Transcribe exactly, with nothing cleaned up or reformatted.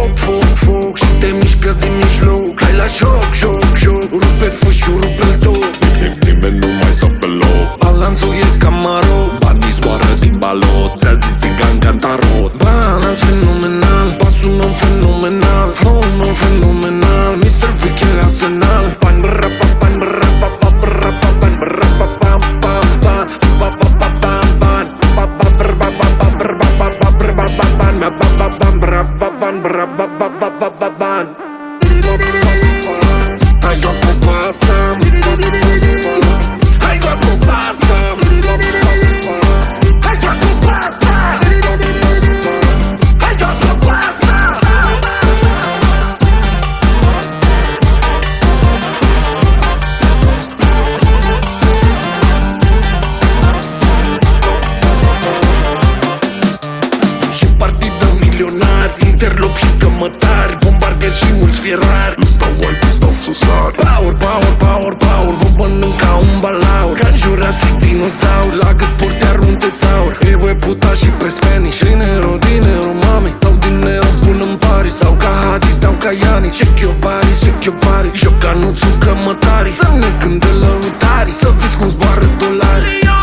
foc, foc, foc și te mișcă din mijloc. Hai la joc, joc, joc, rupe fâșul, rupe-l tot. Nimeni nu mai stă pe loc. Balanțul e ca maro, Banii zboară din balot. Ți-a zis țigan ca tarot. balans fenomenal, pasul meu fenomenal, flow meu fenomenal, mister Vicky Arsenal. Bani, brra, pa, bani, brra, pa, pa, brra, pa, bani, brra, pa, pam, pam, pam, pa, pa, pa, pam, pam, pa, pa, brra, pa, pa, pa, brra, pa, pa, brra, pa, pa, bani, pa, pa, pa, bam, brra, pa, bani, brra, pa, pa, pa, pa, pa, bani. Hai joacă cu asta, hai joacă cu asta, hai joacă cu asta, hai joacă cu asta. Și partidă milionari, interlop și cămătari, bombarderi și mulți fierari. Îți dau wipe, îți dau susari. Power, power, power, power, vă bănânc ca un balaur, ca-n Jurassic dinozaur, la gât portear un tezaur. E puta și pe Spanish, dinero, dinero, mami, dau dinero până în Paris. Sau ca Hagi, dau ca Yanis, check your body, check your body. Joc ca nuțul cămătarii, să ne cântă lăutarii, să vezi cum zboară dolarii.